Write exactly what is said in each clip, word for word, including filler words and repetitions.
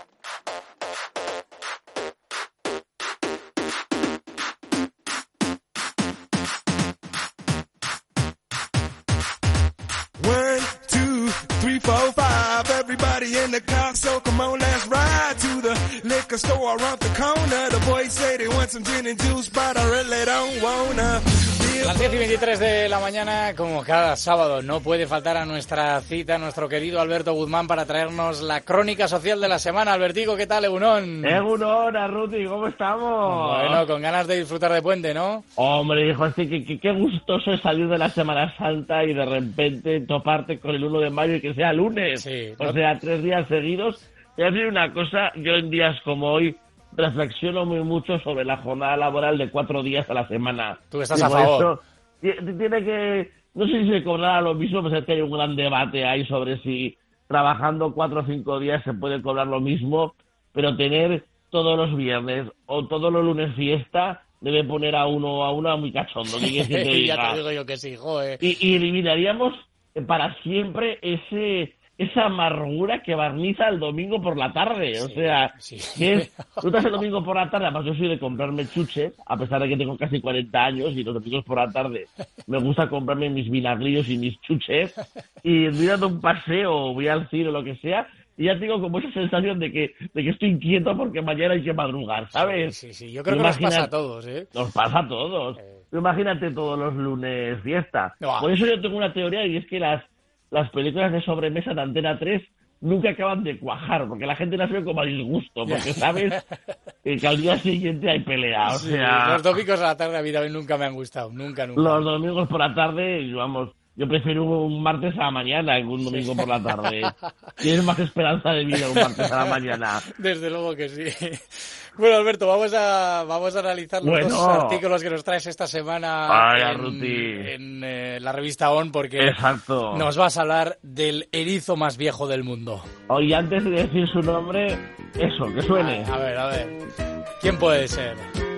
One, two, three, four, five. Everybody in the car, so come on, let's ride to the liquor store around the corner. The boys say they want some gin and juice, but I really don't wanna. Las diez y veintitrés de la mañana, como cada sábado, no puede faltar a nuestra cita nuestro querido Alberto Guzmán para traernos la crónica social de la semana. Albertico, ¿qué tal, Egunon? Egunon, Arruti, ¿cómo estamos? Bueno, con ganas de disfrutar de puente, ¿no? Hombre, hijo, así que, que qué gustoso es salir de la Semana Santa y de repente toparte con el uno de mayo y que sea lunes. Sí, o no... sea, tres días seguidos. Y así una cosa, yo en días como hoy reflexiono muy mucho sobre la jornada laboral de cuatro días a la semana. Tú estás a favor. Esto, tiene que, no sé si se cobrará lo mismo, pero es que hay un gran debate ahí sobre si trabajando cuatro o cinco días se puede cobrar lo mismo, pero tener todos los viernes o todos los lunes fiesta debe poner a uno a una muy cachondo. ¿Qué quieres que te diga? Ya te digo yo que sí, joder. Y, y eliminaríamos para siempre ese... esa amargura que barniza el domingo por la tarde, sí, o sea, sí. que es, tú estás el domingo por la tarde, además yo soy de comprarme chuches, a pesar de que tengo casi cuarenta años y los domingos por la tarde me gusta comprarme mis vinagrillos y mis chuches, y voy dando un paseo, voy al cine o lo que sea, y ya tengo como esa sensación de que de que estoy inquieto porque mañana hay que madrugar, ¿sabes? Sí, sí, sí. Yo creo que nos pasa a todos, ¿eh? Nos pasa a todos. Eh. Imagínate todos los lunes fiesta. No. Por eso yo tengo una teoría y es que las las películas de sobremesa de Antena tres nunca acaban de cuajar, porque la gente las ve como a disgusto, porque sabes que al día siguiente hay pelea, o sí, sea... Los domingos a la tarde a mí también nunca me han gustado, nunca, nunca. Los domingos por la tarde, vamos, yo prefiero un martes a la mañana que un domingo sí. por la tarde. Tienes más esperanza de vida un martes a la mañana. Desde luego que sí. Bueno, Alberto, vamos a vamos a analizar los bueno. dos artículos que nos traes esta semana Ay, en, en eh, la revista O N, porque Exacto. nos vas a hablar del erizo más viejo del mundo. Oye, antes de decir su nombre, eso, que suene. A ver, a ver. ¿Quién puede ser?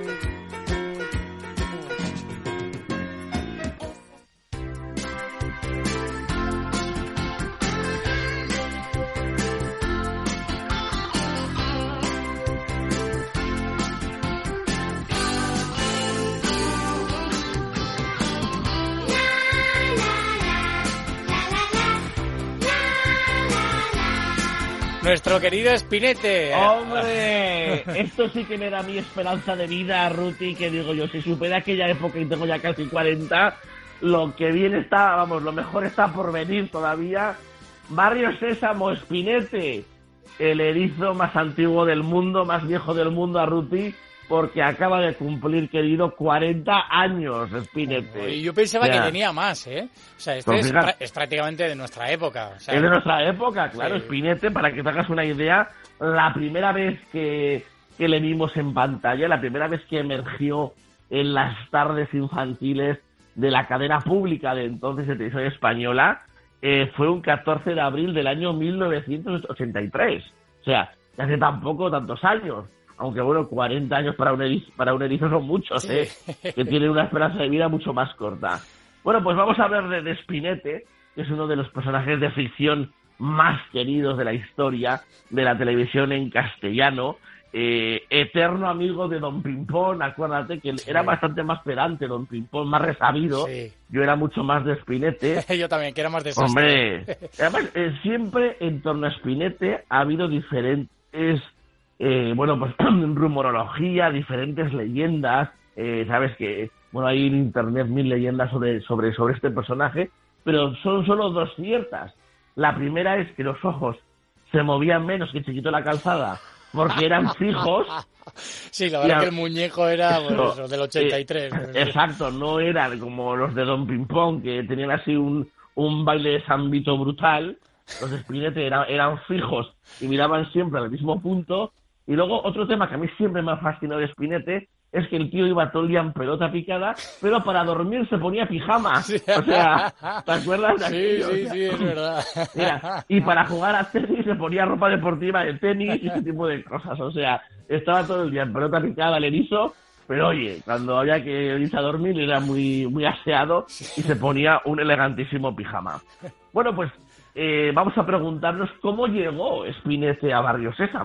Nuestro querido Spinete. ¡Hombre! Esto sí que me da mi esperanza de vida, Ruti, que digo yo, si supe de aquella época y tengo ya casi cuarenta, lo que bien está, vamos, lo mejor está por venir todavía. Barrio Sésamo, Spinete, el erizo más antiguo del mundo, más viejo del mundo, a Ruti, porque acaba de cumplir, querido, cuarenta años, Spinete. Y yo pensaba ya. que tenía más, ¿eh? O sea, este es, fíjate, es prácticamente de nuestra época. O sea, es de nuestra época, claro, sí. Spinete, para que te hagas una idea, la primera vez que, que le vimos en pantalla, la primera vez que emergió en las tardes infantiles de la cadena pública de entonces de televisión española, eh, fue un catorce de abril del año mil novecientos ochenta y tres. O sea, hace tampoco tantos años. Aunque bueno, cuarenta años para un erizo, para un erizo son muchos, ¿eh? Sí. Que tienen una esperanza de vida mucho más corta. Bueno, pues vamos a hablar de, de Spinete, que es uno de los personajes de ficción más queridos de la historia de la televisión en castellano. Eh, eterno amigo de Don Pimpón, acuérdate que sí. era bastante más pedante Don Pimpón, más resabido. Sí. Yo era mucho más de Spinete. Yo también, que era más desastre. Hombre, además, eh, siempre en torno a Spinete ha habido diferentes... Eh, bueno, pues rumorología, diferentes leyendas, eh, sabes que, bueno, hay en internet mil leyendas sobre, sobre, sobre este personaje, pero son solo dos ciertas. La primera es que los ojos se movían menos que Chiquito la Calzada, porque eran fijos. Sí, la verdad a... que el muñeco era bueno, eso, del ochenta y tres. Eh, exacto, no eran como los de Don Pimpón, que tenían así un, un baile de San brutal. Los Spinete eran, eran fijos y miraban siempre al mismo punto. Y luego otro tema que a mí siempre me ha fascinado de Spinete es que el tío iba todo el día en pelota picada, pero para dormir se ponía pijama. Sí. O sea, ¿te acuerdas de aquello? Sí, sí, o sea, sí, es verdad. Mira, y para jugar a tenis se ponía ropa deportiva de tenis y ese tipo de cosas. O sea, estaba todo el día en pelota picada el erizo, pero oye, cuando había que irse a dormir era muy, muy aseado y se ponía un elegantísimo pijama. Bueno, pues eh, vamos a preguntarnos cómo llegó Spinete a Barrio Sésamo.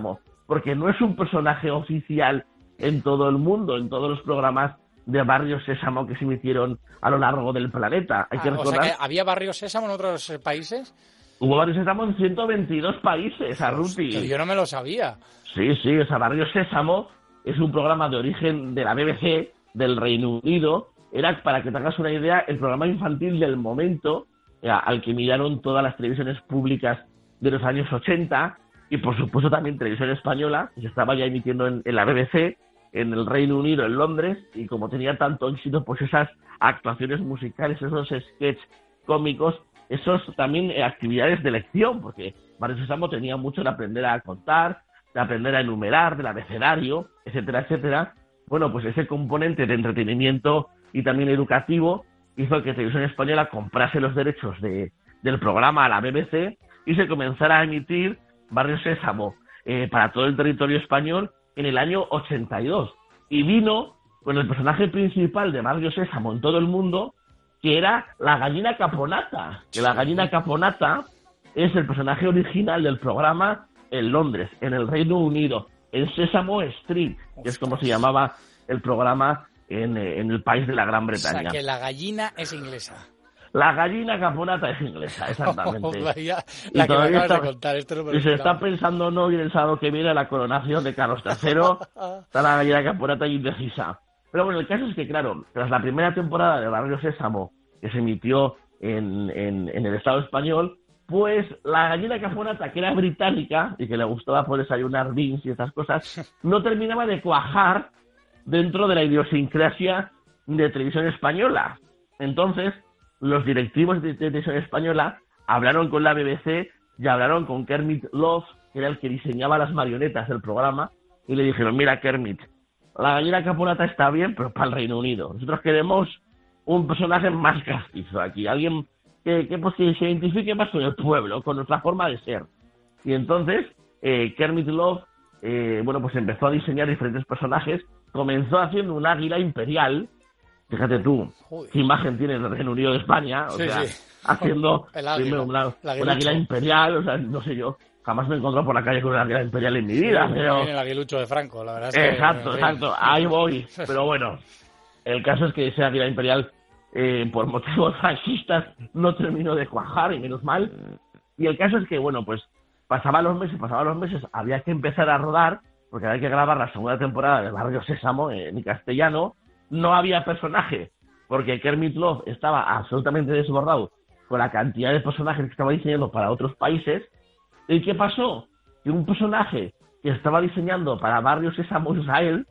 porque no es un personaje oficial en todo el mundo, en todos los programas de Barrio Sésamo que se emitieron a lo largo del planeta. Hay ah, que recordar, o sea que ¿había Barrio Sésamo en otros eh, países? Hubo Barrio Sésamo en ciento veintidós países, Arruti. Hostia, yo no me lo sabía. Sí, sí, o sea, Barrio Sésamo es un programa de origen de la B B C, del Reino Unido. Era, para que te hagas una idea, el programa infantil del momento, eh, al que miraron todas las televisiones públicas de los años ochenta, y por supuesto también televisión española, que se estaba ya emitiendo en, en la B B C, en el Reino Unido, en Londres, y como tenía tanto éxito, pues esas actuaciones musicales, esos sketches cómicos, esos también eh, actividades de lección, porque Barrio Sésamo tenía mucho de aprender a contar, de aprender a enumerar, del abecedario, etcétera, etcétera. Bueno, pues ese componente de entretenimiento y también educativo hizo que Televisión Española comprase los derechos de, del programa a la B B C y se comenzara a emitir Barrio Sésamo eh, para todo el territorio español en el año ochenta y dos. Y vino con el personaje principal de Barrio Sésamo en todo el mundo, que era la gallina Caponata. Que la gallina Caponata es el personaje original del programa en Londres, en el Reino Unido, en Sesame Street, que es como se llamaba el programa en, en el país de la Gran Bretaña. O sea, que la gallina es inglesa. La gallina Caponata es inglesa, exactamente. Vaya, y la que me acabas está, de contar, esto no me lo y se esperaba. está pensando no ir el sábado que viene a la coronación de Carlos tercero. Está la gallina Caponata indecisa. Pero bueno, el caso es que, claro, tras la primera temporada de Barrio Sésamo, que se emitió en, en, en el Estado español, pues la gallina Caponata, que era británica y que le gustaba por desayunar beans y estas cosas, no terminaba de cuajar dentro de la idiosincrasia de Televisión Española. Entonces, los directivos de Televisión Española hablaron con la B B C y hablaron con Kermit Love, que era el que diseñaba las marionetas del programa, y le dijeron: mira, Kermit, la gallina Caponata está bien, pero para el Reino Unido. Nosotros queremos un personaje más castizo aquí, alguien que, que, pues, que se identifique más con el pueblo, con nuestra forma de ser. Y entonces, eh, Kermit Love, eh, bueno, pues empezó a diseñar diferentes personajes, comenzó haciendo un águila imperial. Fíjate tú, Joder, qué imagen tiene el Reino Unido de España, o Sí, sea, sí. haciendo El águila, primero una, el una aguilucho. águila imperial, o sea, no sé yo, jamás me he encontrado por la calle con una águila imperial en mi vida, Sí, pero... viene el aguilucho de Franco, la verdad es que... Exacto, en fin. exacto, ahí voy, pero bueno, el caso es que ese águila imperial, eh, por motivos fascistas, no terminó de cuajar, y menos mal, y el caso es que, bueno, pues, pasaban los meses, pasaban los meses, había que empezar a rodar, porque había que grabar la segunda temporada de Barrio Sésamo en castellano, no había personaje, porque Kermit Love estaba absolutamente desbordado con la cantidad de personajes que estaba diseñando para otros países. ¿Y qué pasó? Que un personaje que estaba diseñando para Barrio Sésamo Israel,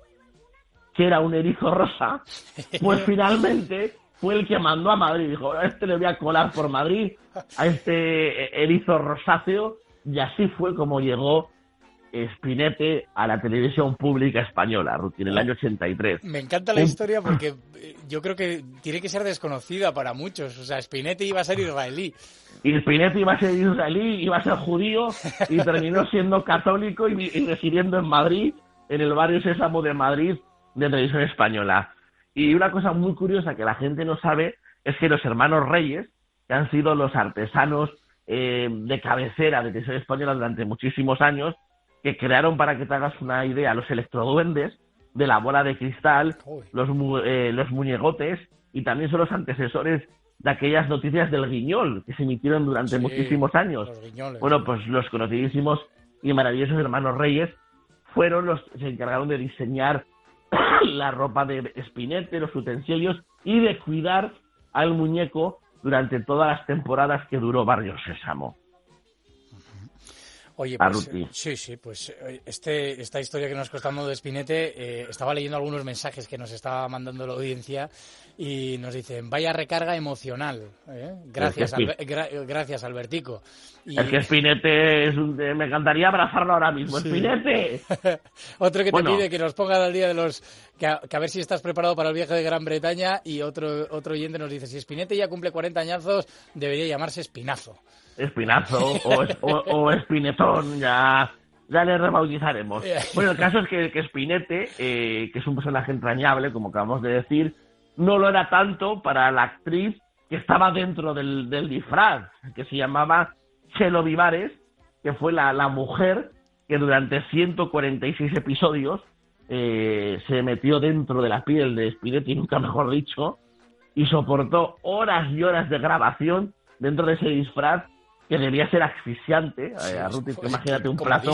que era un erizo rosa, pues finalmente fue el que mandó a Madrid. Dijo: a este le voy a colar por Madrid, a este erizo rosáceo, y así fue como llegó Spinette a la televisión pública española, Ruti, en el año ochenta y tres. Me encanta la historia porque yo creo que tiene que ser desconocida para muchos. O sea, Spinette iba a ser israelí. Y Spinette iba a ser israelí, iba a ser judío, y terminó siendo católico y, y residiendo en Madrid, en el Barrio Sésamo de Madrid, de Televisión Española. Y una cosa muy curiosa que la gente no sabe es que los hermanos Reyes, que han sido los artesanos eh, de cabecera de Televisión Española durante muchísimos años, que crearon, para que te hagas una idea, los electroduendes de la bola de cristal, los, mu eh, los muñegotes, y también son los antecesores de aquellas noticias del Guiñol, que se emitieron durante Sí, muchísimos años. los guiñoles. Bueno, pues los conocidísimos y maravillosos hermanos Reyes fueron los que se encargaron de diseñar la ropa de Spinette, los utensilios, y de cuidar al muñeco durante todas las temporadas que duró Barrio Sésamo. Oye, pues, Arruti. sí, sí, pues este, esta historia que nos contamos de Spinette, eh, estaba leyendo algunos mensajes que nos estaba mandando la audiencia y nos dicen: vaya recarga emocional, ¿eh? Gracias, Es que Albe gra gracias, Albertico. Y... Es que Spinette es un... me encantaría abrazarlo ahora mismo. Sí. ¡Spinette! Otro que Bueno. te pide que nos ponga al día de los... Que a, que a ver si estás preparado para el viaje de Gran Bretaña, y otro, otro oyente nos dice: si Spinette ya cumple cuarenta añazos, debería llamarse Espinazo. Espinazo o, o, o Espinetón, ya, ya le rebautizaremos. Bueno, el caso es que, que Spinette, eh, que es un personaje entrañable, como acabamos de decir, no lo era tanto para la actriz que estaba dentro del, del disfraz, que se llamaba Chelo Vivares, que fue la, la mujer que durante ciento cuarenta y seis episodios eh, se metió dentro de la piel de Spinetti, nunca mejor dicho, y soportó horas y horas de grabación dentro de ese disfraz que debía ser asfixiante. Sí, eh, Ruti, imagínate un plato,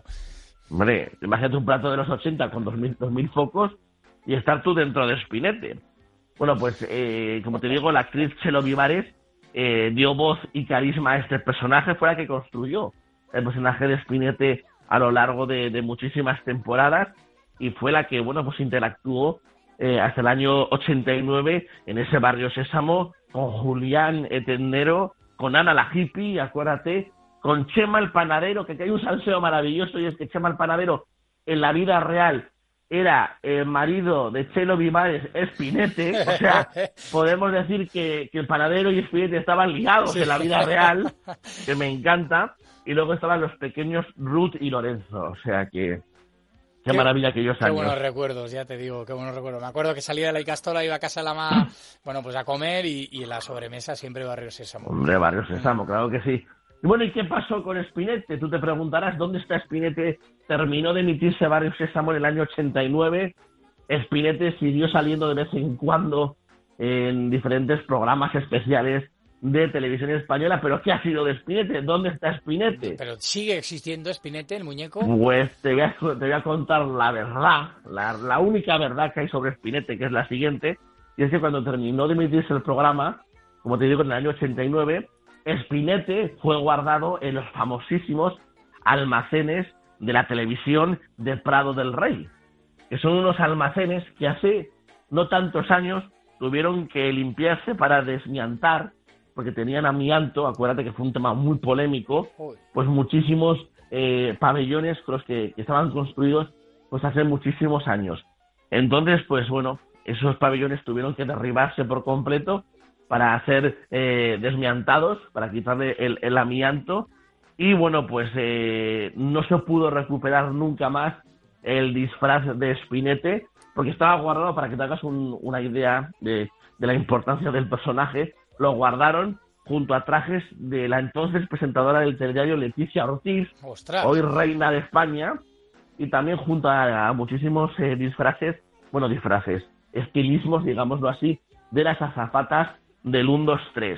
hombre, imagínate un plato de los ochenta con dos mil focos y estar tú dentro de Spinetti. Bueno, pues eh, como te digo, la actriz Chelo Vivares eh, dio voz y carisma a este personaje, fue la que construyó el personaje de Spinetti a lo largo de, de muchísimas temporadas, y fue la que, bueno, pues interactuó eh, hasta el año ochenta y nueve en ese barrio Sésamo con Julián Etendero, con Ana la hippie, acuérdate, con Chema el panadero, que, que hay un salseo maravilloso, y es que Chema el panadero en la vida real era el marido de Chelo Vivares, Spinetti, o sea, podemos decir que, que el panadero y Spinetti estaban ligados sí. en la vida real, que me encanta, y luego estaban los pequeños Ruth y Lorenzo, o sea que... Qué, qué maravilla aquellos años. Qué buenos recuerdos, ya te digo, qué buenos recuerdos. Me acuerdo que salía de la Icastola, iba a casa de la mamá, bueno, pues a comer, y, y en la sobremesa siempre Barrio Sésamo. Hombre, Barrio Sésamo, claro que sí. Y bueno, ¿y qué pasó con Spinetti? Tú te preguntarás, ¿dónde está Spinetti? Terminó de emitirse Barrio Sésamo en el año ochenta y nueve. Spinetti siguió saliendo de vez en cuando en diferentes programas especiales de televisión española, pero ¿qué ha sido de Spinetti? ¿Dónde está Spinetti? ¿Pero sigue existiendo Spinetti, el muñeco? Pues te voy a, te voy a contar la verdad, la, la única verdad que hay sobre Spinetti, que es la siguiente, y es que cuando terminó de emitirse el programa, como te digo, en el año ochenta y nueve, Spinetti fue guardado en los famosísimos almacenes de la televisión de Prado del Rey, que son unos almacenes que hace no tantos años tuvieron que limpiarse para desmiantar, porque tenían amianto, acuérdate que fue un tema muy polémico, pues muchísimos eh, pabellones los que, que estaban construidos pues hace muchísimos años. Entonces, pues bueno, esos pabellones tuvieron que derribarse por completo para ser eh, desmiantados, para quitarle el, el amianto, y bueno, pues eh, no se pudo recuperar nunca más el disfraz de Spinetti, porque estaba guardado, para que te hagas un, una idea de, de la importancia del personaje. Lo guardaron junto a trajes de la entonces presentadora del telediario Leticia Ortiz, ¡ostras!, hoy reina de España, y también junto a, a muchísimos eh, disfraces, bueno, disfraces, estilismos, digámoslo así, de las azafatas del uno, dos, tres.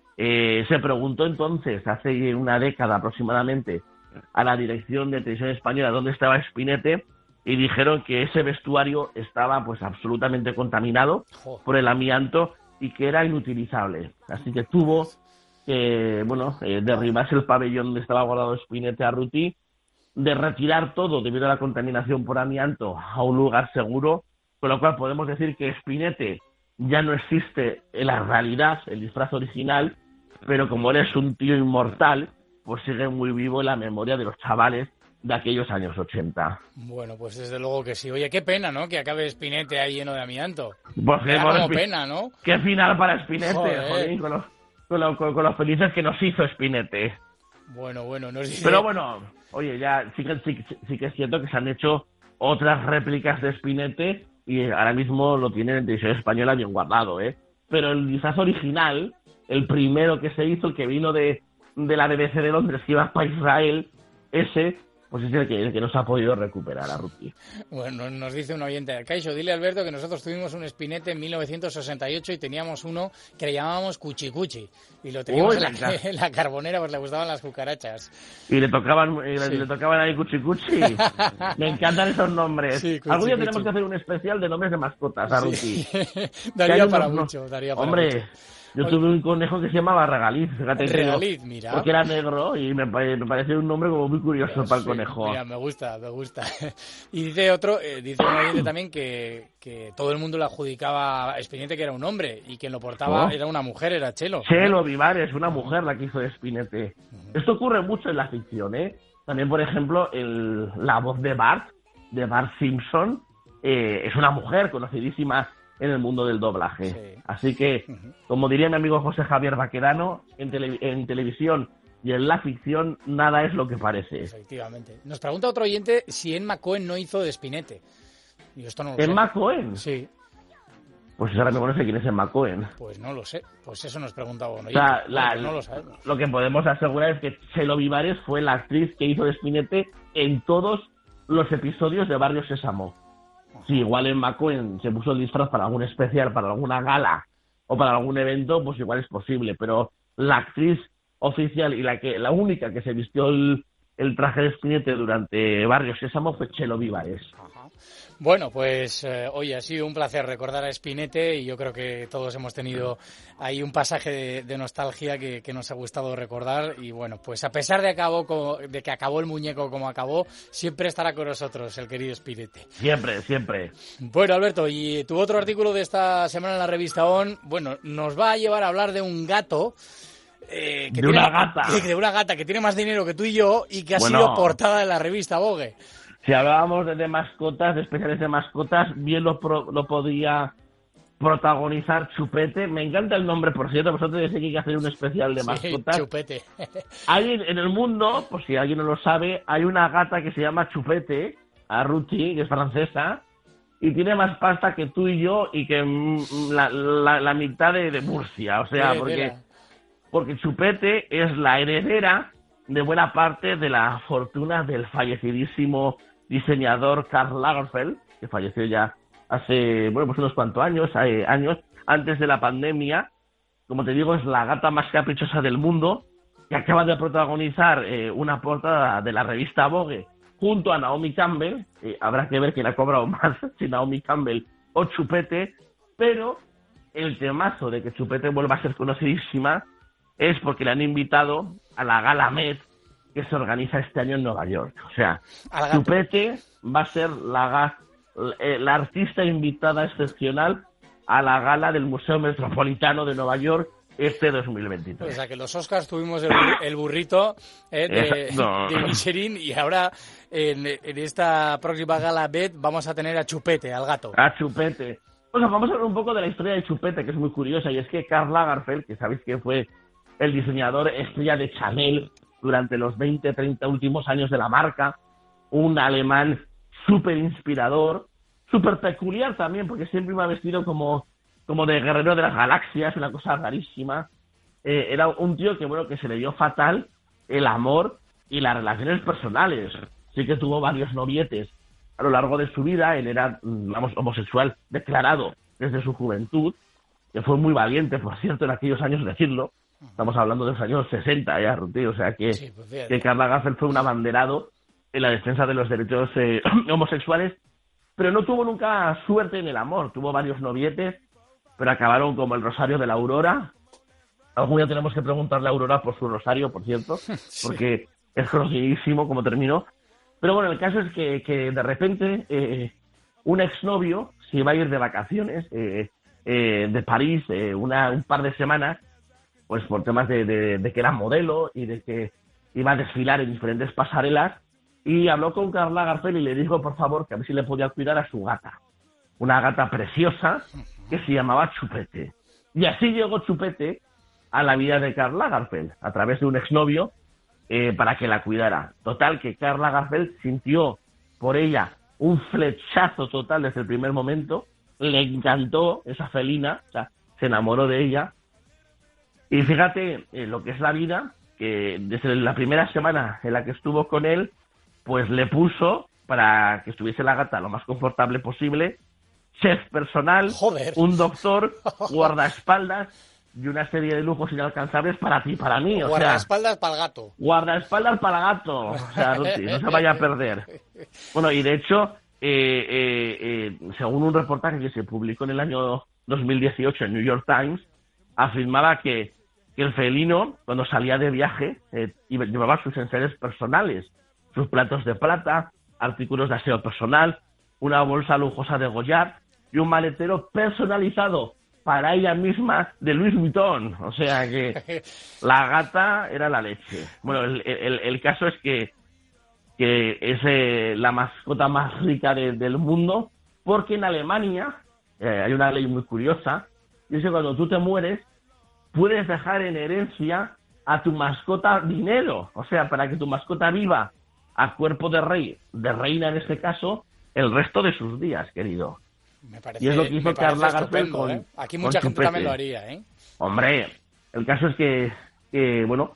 Eh, se preguntó entonces, hace una década aproximadamente, a la dirección de Televisión Española dónde estaba Spinetti, y dijeron que ese vestuario estaba pues absolutamente contaminado por el amianto y que era inutilizable. Así que tuvo que, bueno, eh, derribarse el pabellón donde estaba guardado Spinetti a Ruti, de retirar todo debido a la contaminación por amianto a un lugar seguro, con lo cual podemos decir que Spinetti ya no existe en la realidad, el disfraz original, pero como él es un tío inmortal, pues sigue muy vivo en la memoria de los chavales de aquellos años ochenta. Bueno, pues desde luego que sí. Oye, qué pena, ¿no?, que acabe Spinetti ahí lleno de amianto. Pues qué como pena, ¿no? Qué final para Spinetti, joder, con, los, con, lo, con, con los felices que nos hizo Spinetti. Bueno, bueno, nos dice... Pero bueno, oye, ya sí que, sí, sí que es cierto que se han hecho otras réplicas de Spinetti y ahora mismo lo tienen en Televisión Española bien guardado, ¿eh? Pero el disfraz original, el primero que se hizo, el que vino de, de la B B C de Londres, que iba para Israel, ese... pues es el que, el que no se ha podido recuperar a Ruti. Bueno, nos dice un oyente, Caixo, dile a Alberto que nosotros tuvimos un Spinetti en mil novecientos sesenta y ocho y teníamos uno que le llamábamos Cuchicuchi. Y lo teníamos Uy, en, la, en la carbonera, pues le gustaban las cucarachas. Y le tocaban y sí. le tocaban ahí Cuchicuchi. Me encantan esos nombres. Sí, Algún día tenemos que hacer un especial de nombres de mascotas a Ruti. Sí. daría para unos, mucho, daría para Hombre, mucho. Yo tuve un conejo que se llamaba Regaliz, fíjate. Regaliz, mira. Porque era negro y me, me pareció un nombre como muy curioso Pero, para el sí, conejo. Mira, me gusta, me gusta. Y dice otro, eh, dice un oyente también que, que todo el mundo le adjudicaba a Spinetti que era un hombre y quien lo portaba ¿Oh? era una mujer, era Chelo. Chelo Vivares, una mujer la que hizo de Spinetti. Uh-huh. Esto ocurre mucho en la ficción, ¿eh? También, por ejemplo, el, la voz de Bart, de Bart Simpson, eh, es una mujer conocidísima en el mundo del doblaje. Sí. Así que, como diría mi amigo José Javier Baquedano, en, tele, en televisión y en la ficción nada es lo que parece. Efectivamente. Nos pregunta otro oyente si Emma Cohen no hizo de Spinetti. Y esto no lo ¿Emma sé. Cohen? Sí. Pues ahora mismo no sé quién es Emma Cohen. Pues no lo sé, pues eso nos preguntaba uno. O sea, la, no lo sabemos. Lo que podemos asegurar es que Chelo Vivares fue la actriz que hizo de Spinette en todos los episodios de Barrio Sésamo. Si igual Emma Cohen se puso el disfraz para algún especial, para alguna gala o para algún evento, pues igual es posible, pero la actriz oficial y la que la única que se vistió el, el traje de Spinette durante Barrio Sésamo fue Chelo Vivares. Ajá. Bueno, pues eh, oye, ha sido un placer recordar a Spinette y yo creo que todos hemos tenido ahí un pasaje de, de nostalgia que, que nos ha gustado recordar y bueno, pues a pesar de, acabó, de que acabó el muñeco como acabó, siempre estará con nosotros el querido Spinette. Siempre, siempre. Bueno, Alberto, y tu otro artículo de esta semana en la revista O N, bueno, nos va a llevar a hablar de un gato. Eh, que de tiene, una gata. Que, de una gata que tiene más dinero que tú y yo y que ha bueno, sido portada de la revista Vogue. Si hablábamos de, de mascotas, de especiales de mascotas, bien lo, pro, lo podía protagonizar Chupete. Me encanta el nombre, por cierto, vosotros decís que hay que hacer un especial de sí, mascotas. Chupete. Hay en, en el mundo, por si alguien no lo sabe, hay una gata que se llama Chupete, Arruti, que es francesa, y tiene más pasta que tú y yo y que mm, la, la, la mitad de, de Murcia. O sea, porque, porque Chupete es la heredera de buena parte de la fortuna del fallecidísimo diseñador Karl Lagerfeld, que falleció ya hace, bueno, pues unos cuantos años, eh, años antes de la pandemia. Como te digo, es la gata más caprichosa del mundo, que acaba de protagonizar eh, una portada de la revista Vogue junto a Naomi Campbell. Eh, habrá que ver quién ha cobrado más, si Naomi Campbell o Chupete, pero el temazo de que Chupete vuelva a ser conocidísima es porque le han invitado a la Gala Met que se organiza este año en Nueva York. O sea, Chupete va a ser la, la artista invitada excepcional a la gala del Museo Metropolitano de Nueva York este dos mil veintitrés. O sea, que los Oscars tuvimos el, el burrito eh, de, no. de Michelin y ahora en, en esta próxima Gala Met vamos a tener a Chupete, al gato. A Chupete. Bueno, vamos a hablar un poco de la historia de Chupete, que es muy curiosa, y es que Karl Lagerfeld, que sabéis que fue el diseñador estrella de Chanel durante los veinte, treinta últimos años de la marca, un alemán súper inspirador, súper peculiar también, porque siempre me ha vestido como, como de guerrero de las galaxias, una cosa rarísima. Eh, era un tío que, bueno, que se le dio fatal el amor y las relaciones personales. Sí que tuvo varios novietes a lo largo de su vida. Él era, vamos, homosexual declarado desde su juventud, que fue muy valiente, por cierto, en aquellos años decirlo. Estamos hablando de los años sesenta ya, Ruti, o sea que, sí, pues que Karl Lagerfeld fue un abanderado en la defensa de los derechos eh, homosexuales, pero no tuvo nunca suerte en el amor. Tuvo varios novietes, pero acabaron como el Rosario de la Aurora. Algún día tenemos que preguntarle a Aurora por su rosario, por cierto, sí, porque es conocidísimo cómo terminó. Pero bueno, el caso es que, que de repente eh, un exnovio se iba a ir de vacaciones eh, eh, de París eh, una, un par de semanas, pues por temas de, de, de que era modelo y de que iba a desfilar en diferentes pasarelas, y habló con Karl Lagerfeld y le dijo, por favor, que a ver si le podía cuidar a su gata. Una gata preciosa que se llamaba Chupete. Y así llegó Chupete a la vida de Karl Lagerfeld, a través de un exnovio, eh, para que la cuidara. Total, que Karl Lagerfeld sintió por ella un flechazo total desde el primer momento, le encantó esa felina, o sea, se enamoró de ella. Y fíjate eh, lo que es la vida, que desde la primera semana en la que estuvo con él, pues le puso, para que estuviese la gata lo más confortable posible, chef personal, Joder. un doctor, guardaespaldas y una serie de lujos inalcanzables para ti, para mí. O guardaespaldas sea, para el gato. Guardaespaldas para el gato. O sea, Ruti, no se vaya a perder. Bueno, y de hecho, eh, eh, eh, según un reportaje que se publicó en el año dos mil dieciocho en New York Times, afirmaba que que el felino, cuando salía de viaje, eh, llevaba sus enseres personales, sus platos de plata, artículos de aseo personal, una bolsa lujosa de Goyard y un maletero personalizado para ella misma de Louis Vuitton. O sea que la gata era la leche. Bueno, el, el, el caso es que, que es eh, la mascota más rica de, del mundo, porque en Alemania eh, hay una ley muy curiosa, y es que cuando tú te mueres, puedes dejar en herencia a tu mascota dinero. O sea, para que tu mascota viva a cuerpo de rey, de reina en este caso, el resto de sus días, querido. Me parece, y es lo que hizo Karl Lagerfeld con, ¿eh? Aquí mucha gente Chupete. también lo haría, ¿eh? Hombre, el caso es que, que bueno,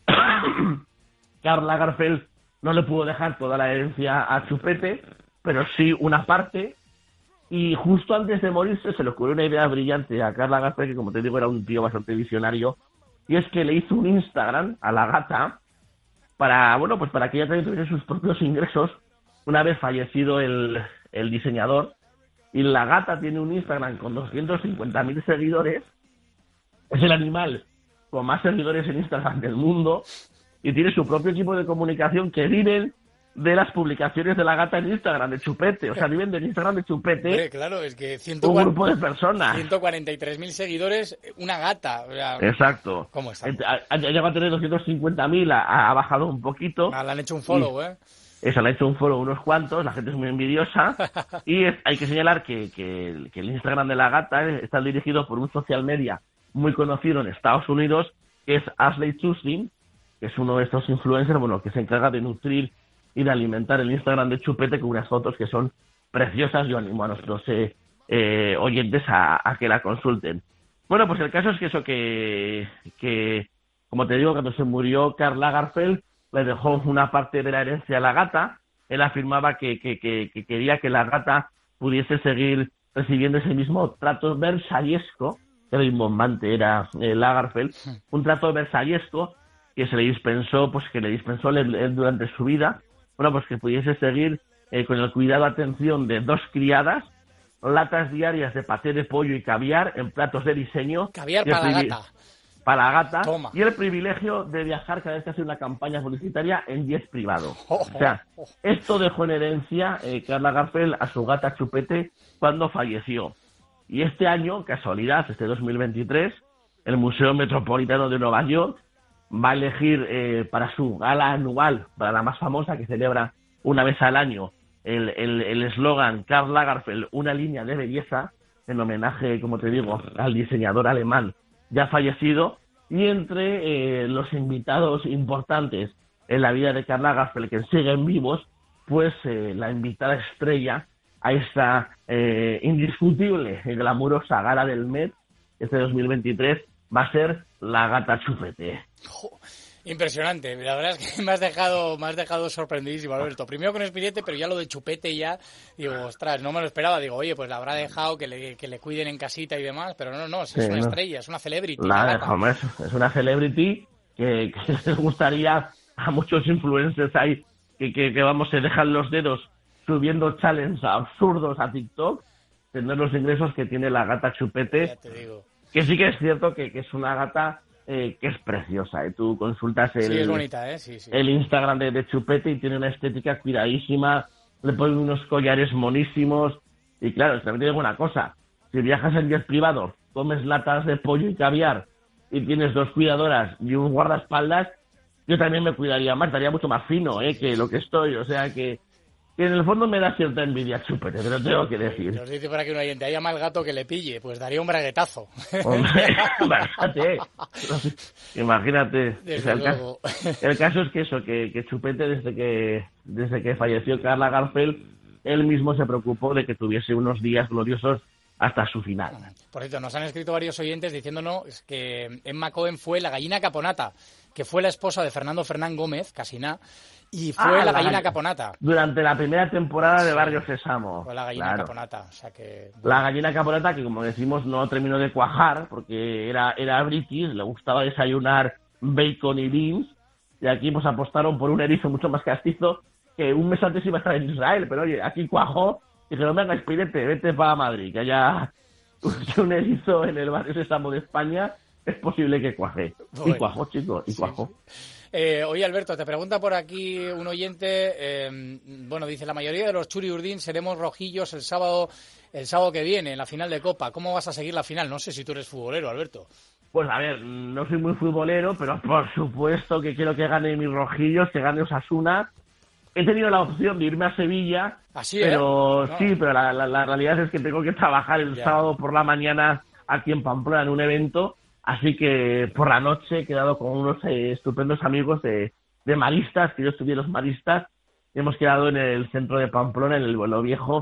Karl Lagerfeld no le pudo dejar toda la herencia a Chupete, pero sí una parte, y justo antes de morirse se le ocurrió una idea brillante a Karl Lagerfeld, que como te digo era un tío bastante visionario, y es que le hizo un Instagram a la gata para, bueno, pues para que ella también tuviese sus propios ingresos una vez fallecido el, el diseñador. Y la gata tiene un Instagram con doscientos cincuenta mil seguidores, es el animal con más seguidores en Instagram del mundo, y tiene su propio equipo de comunicación que viven de las publicaciones de la gata en Instagram, de Chupete. O sea, viven del Instagram de Chupete. Hombre, claro, es que un grupo de personas. ciento cuarenta y tres mil seguidores, una gata. O sea, exacto. ¿Cómo está? Ha, ha llegado a tener doscientos cincuenta mil, ha, ha bajado un poquito. Ah, le han hecho un follow, y, ¿eh? Eso, le han hecho un follow unos cuantos, la gente es muy envidiosa. Y es, hay que señalar que, que, que el Instagram de la gata está dirigido por un social media muy conocido en Estados Unidos, que es Ashley Tisdale, que es uno de estos influencers, bueno, que se encarga de nutrir y de alimentar el Instagram de Chupete con unas fotos que son preciosas. Yo animo a nuestros eh, eh, oyentes a, a que la consulten. Bueno, pues el caso es que eso que, que como te digo, cuando se murió Karl Lagerfeld, le dejó una parte de la herencia a la gata. Él afirmaba que, que, que, que quería que la gata pudiese seguir recibiendo ese mismo trato versallesco, que era imbombante, era eh, Lagerfeld, un trato versallesco que se le dispensó, pues que le dispensó él, él durante su vida. Bueno, pues que pudiese seguir eh, con el cuidado, atención de dos criadas, latas diarias de paté de pollo y caviar en platos de diseño. Caviar para la gata. Para la gata. Toma. Y el privilegio de viajar cada vez que hace una campaña publicitaria en jet privado. O sea, esto dejó en herencia eh, Karl Lagerfeld a su gata Chupete cuando falleció. Y este año, casualidad, este dos mil veintitrés, el Museo Metropolitano de Nueva York va a elegir eh, para su gala anual, para la más famosa que celebra una vez al año, el el eslogan Karl Lagerfeld, una línea de belleza, en homenaje, como te digo, al diseñador alemán ya fallecido. Y entre eh, los invitados importantes en la vida de Karl Lagerfeld que siguen vivos, pues eh, la invitada estrella a esta eh, indiscutible y glamurosa gala del Met este dos mil veintitrés va a ser la gata Chupete. Jo, impresionante, la verdad es que me has dejado, me has dejado sorprendidísimo, Alberto. Primero con Espinete, pero ya lo de Chupete ya, digo, ostras, no me lo esperaba. Digo, oye, pues la habrá dejado que le, que le cuiden en casita y demás, pero no, no, es, sí, es una no. estrella, es una celebrity. La dejamos, es una celebrity que, que les gustaría a muchos influencers ahí que, que, que vamos, se dejan los dedos subiendo challenges absurdos a TikTok, tener los ingresos que tiene la gata Chupete. Ya te digo. Que sí que es cierto que, que es una gata eh, que es preciosa. ¿eh? Tú consultas el, sí, es bonita, ¿eh? sí, sí. el Instagram de, de Chupete y tiene una estética cuidadísima, le ponen unos collares monísimos. Y claro, también te digo una cosa, si viajas en jet privado, comes latas de pollo y caviar y tienes dos cuidadoras y un guardaespaldas, yo también me cuidaría más, estaría mucho más fino ¿eh? que lo que estoy. O sea que... que en el fondo me da cierta envidia Chupete, te lo tengo que decir. Nos dice por aquí un oyente, haya mal gato que le pille, pues daría un braguetazo. Hombre, imagínate, imagínate. O sea, el, caso, el caso es que eso, que, que Chupete desde que desde que falleció Karl Lagerfeld, él mismo se preocupó de que tuviese unos días gloriosos hasta su final. Por cierto, nos han escrito varios oyentes diciéndonos que Emma Cohen fue la gallina caponata, que fue la esposa de Fernando Fernán Gómez, Casina, y fue ah, la gallina la, caponata. Durante la primera temporada de Barrio Sésamo. Fue la gallina claro. caponata. O sea que... La gallina caponata que, como decimos, no terminó de cuajar porque era, era british, le gustaba desayunar bacon y beans, y aquí pues apostaron por un erizo mucho más castizo que un mes antes iba a estar en Israel, pero oye, aquí cuajó. Dijeron, venga, Espinete, vete para Madrid, que haya un erizo en el Barrio Sésamo de España, es posible que cuaje. Bueno, y cuajó, chicos, y cuajó. Sí, sí. Eh, oye, Alberto, te pregunta por aquí un oyente, eh, bueno, dice, la mayoría de los Churi Urdin seremos rojillos el sábado el sábado que viene, en la final de Copa. ¿Cómo vas a seguir la final? No sé si tú eres futbolero, Alberto. Pues a ver, no soy muy futbolero, pero por supuesto que quiero que gane mis rojillos, que gane Osasuna. He tenido la opción de irme a Sevilla, ¿Así, pero eh? no. sí, pero la, la, la realidad es que tengo que trabajar el ya. sábado por la mañana aquí en Pamplona en un evento, así que por la noche he quedado con unos eh, estupendos amigos de, de maristas, que yo estudié los maristas, y hemos quedado en el centro de Pamplona, en el Vuelo Viejo,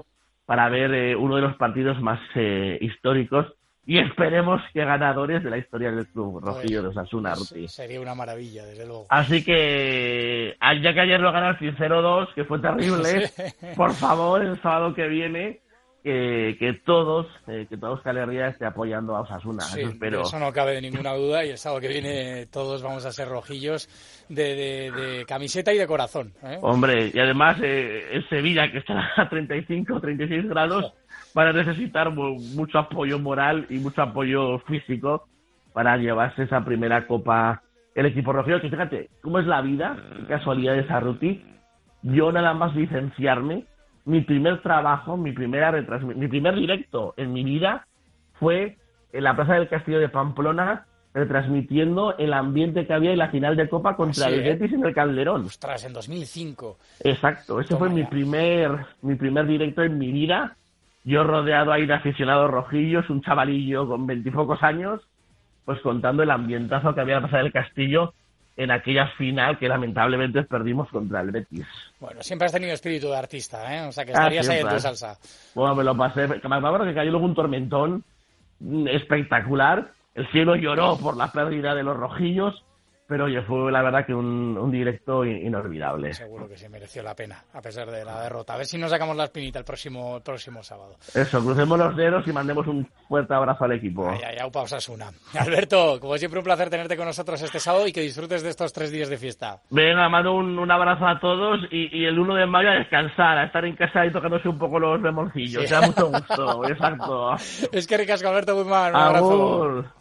para ver eh, uno de los partidos más eh, históricos y esperemos que ganadores de la historia del club rojillo de Osasuna, Ruti. Sería una maravilla, desde luego. Así que, ya que ayer lo ganaste cero dos, que fue terrible, sí. Por favor, el sábado que viene, que, que todos, eh, que toda Euskal Herria esté apoyando a Osasuna. Sí, eso espero. Eso no cabe de ninguna duda, y el sábado que viene todos vamos a ser rojillos de, de, de camiseta y de corazón, ¿eh? Hombre, y además eh, en Sevilla, que está a treinta y cinco, treinta y seis grados, oh. van a necesitar mucho apoyo moral y mucho apoyo físico para llevarse esa primera copa el equipo rojillo. Que fíjate, cómo es la vida, qué casualidad esa, Ruti. Yo nada más licenciarme, mi primer trabajo, mi primera retransmi- mi primer directo en mi vida fue en la Plaza del Castillo de Pamplona, retransmitiendo el ambiente que había en la final de Copa contra sí, el Betis ¿eh? en el Calderón. Ostras, en dos mil cinco. Exacto, ese Toma fue ya. mi primer mi primer directo en mi vida. Yo rodeado ahí de aficionados rojillos, un chavalillo con veintipocos años, pues contando el ambientazo que había en la Plaza del Castillo en aquella final que lamentablemente perdimos contra el Betis. Bueno, siempre has tenido espíritu de artista, ¿eh? O sea, que estarías ah, ahí en tu salsa. Bueno, me lo pasé. Me acuerdo que cayó luego un tormentón espectacular. El cielo lloró por la pérdida de los rojillos, pero oye, fue la verdad que un, un directo inolvidable. Seguro que se mereció la pena, a pesar de la derrota. A ver si nos sacamos la espinita el próximo, el próximo sábado. Eso, crucemos los dedos y mandemos un fuerte abrazo al equipo. Ay, ay, aupa Osasuna. Alberto, como siempre, un placer tenerte con nosotros este sábado y que disfrutes de estos tres días de fiesta. Venga, mando un, un abrazo a todos y, y el uno de mayo a descansar, a estar en casa y tocándose un poco los remolcillos. Sí. Da mucho gusto, exacto. Es que ricasco, Alberto Guzmán. Un abrazo. Agur.